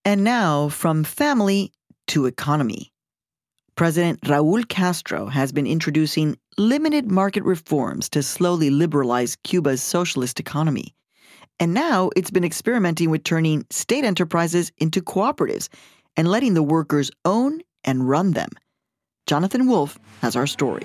And now, from family to economy. President Raul Castro has been introducing limited market reforms to slowly liberalize Cuba's socialist economy. And now it's been experimenting with turning state enterprises into cooperatives and letting the workers own and run them. Jonathan Wolf has our story.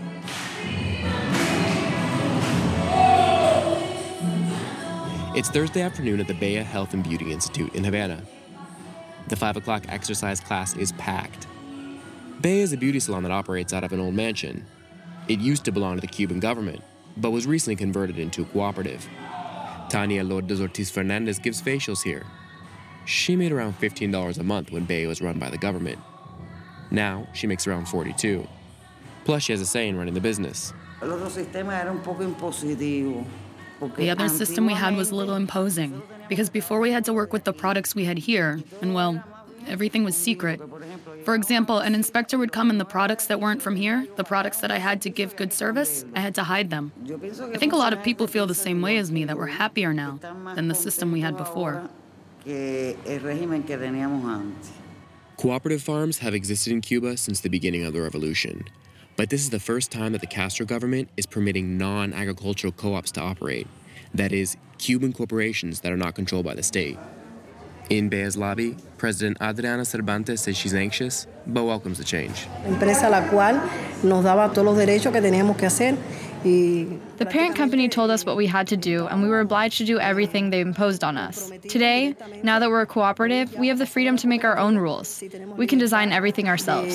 It's Thursday afternoon at the Bea Health and Beauty Institute in Havana. The 5 o'clock exercise class is packed. Bea is a beauty salon that operates out of an old mansion. It used to belong to the Cuban government, but was recently converted into a cooperative. Tania Lourdes Ortiz Fernandez gives facials here. She made around $15 a month when Bea was run by the government. Now, she makes around $42. Plus, she has a say in running the business. The other system we had was a little imposing, because before we had to work with the products we had here, and well, everything was secret. For example, an inspector would come and the products that weren't from here, the products that I had to give good service, I had to hide them. I think a lot of people feel the same way as me, that we're happier now than the system we had before. Cooperative farms have existed in Cuba since the beginning of the revolution. But this is the first time that the Castro government is permitting non-agricultural co-ops to operate. That is, Cuban corporations that are not controlled by the state. In Bea's lobby, President Adriana Cervantes says she's anxious, but welcomes the change. The parent company told us what we had to do, and we were obliged to do everything they imposed on us. Today, now that we're a cooperative, we have the freedom to make our own rules. We can design everything ourselves.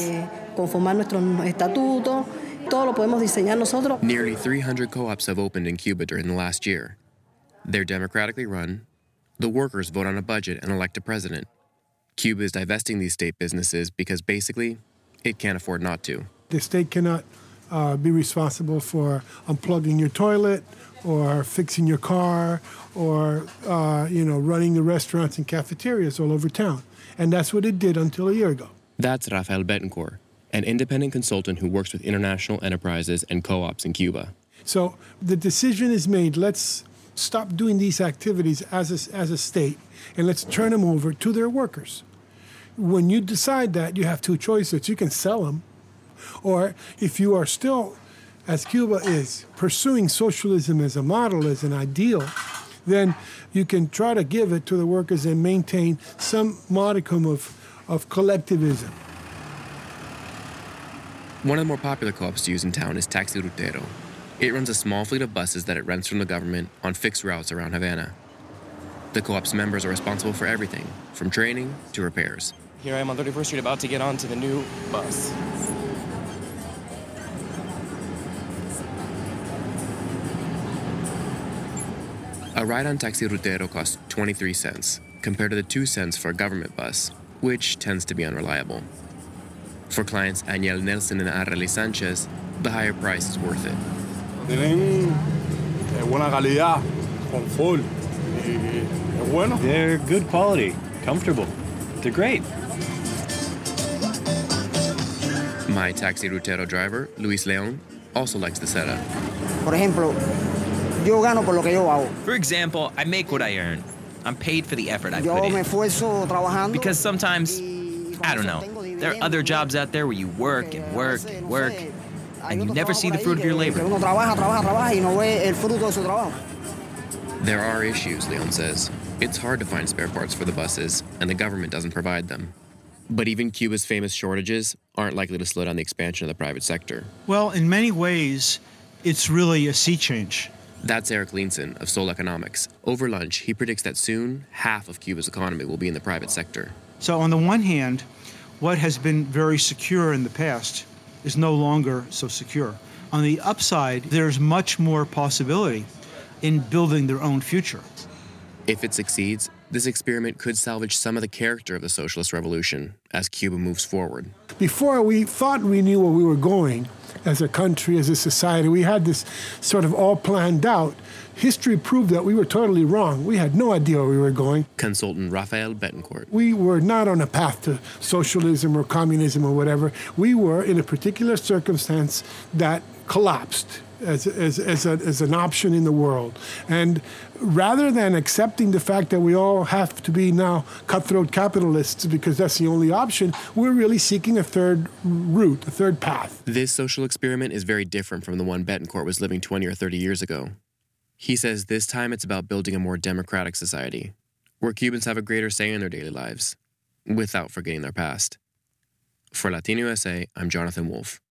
Nearly 300 co-ops have opened in Cuba during the last year. They're democratically run. The workers vote on a budget and elect a president. Cuba is divesting these state businesses because basically, it can't afford not to. The state cannot be responsible for unplugging your toilet or fixing your car or, running the restaurants and cafeterias all over town. And that's what it did until a year ago. That's Rafael Betancourt, an independent consultant who works with international enterprises and co-ops in Cuba. So the decision is made, let's stop doing these activities as a state and let's turn them over to their workers. When you decide that, you have two choices. You can sell them, or if you are still, as Cuba is, pursuing socialism as a model, as an ideal, then you can try to give it to the workers and maintain some modicum of collectivism. One of the more popular co-ops to use in town is Taxi Rutero. It runs a small fleet of buses that it rents from the government on fixed routes around Havana. The co-op's members are responsible for everything, from training to repairs. Here I am on 31st Street about to get onto the new bus. A ride on Taxi Rutero costs 23 cents, compared to the 2 cents for a government bus, which tends to be unreliable. For clients Aniel Nelson and Arely Sanchez, the higher price is worth it. Tienen buena calidad, confort, es bueno. They're good quality, comfortable. They're great. My Taxi Rutero driver, Luis Leon, also likes the setup. For example, I make what I earn. I'm paid for the effort I put in. Because sometimes, I don't know, there are other jobs out there where you work and work and work, and you never see the fruit of your labor. There are issues, Leon says. It's hard to find spare parts for the buses, and the government doesn't provide them. But even Cuba's famous shortages aren't likely to slow down the expansion of the private sector. Well, in many ways, it's really a sea change. That's Eric Leanson of Sol Economics. Over lunch, he predicts that soon, half of Cuba's economy will be in the private sector. So on the one hand, what has been very secure in the past is no longer so secure. On the upside, there's much more possibility in building their own future. If it succeeds, this experiment could salvage some of the character of the socialist revolution as Cuba moves forward. Before we thought we knew where we were going as a country, as a society, we had this sort of all planned out. History proved that we were totally wrong. We had no idea where we were going. Consultant Rafael Betancourt. We were not on a path to socialism or communism or whatever. We were in a particular circumstance that collapsed. as an option in the world. And rather than accepting the fact that we all have to be now cutthroat capitalists because that's the only option, we're really seeking a third route, a third path. This social experiment is very different from the one Betancourt was living 20 or 30 years ago. He says this time it's about building a more democratic society, where Cubans have a greater say in their daily lives, without forgetting their past. For Latino USA, I'm Jonathan Wolf.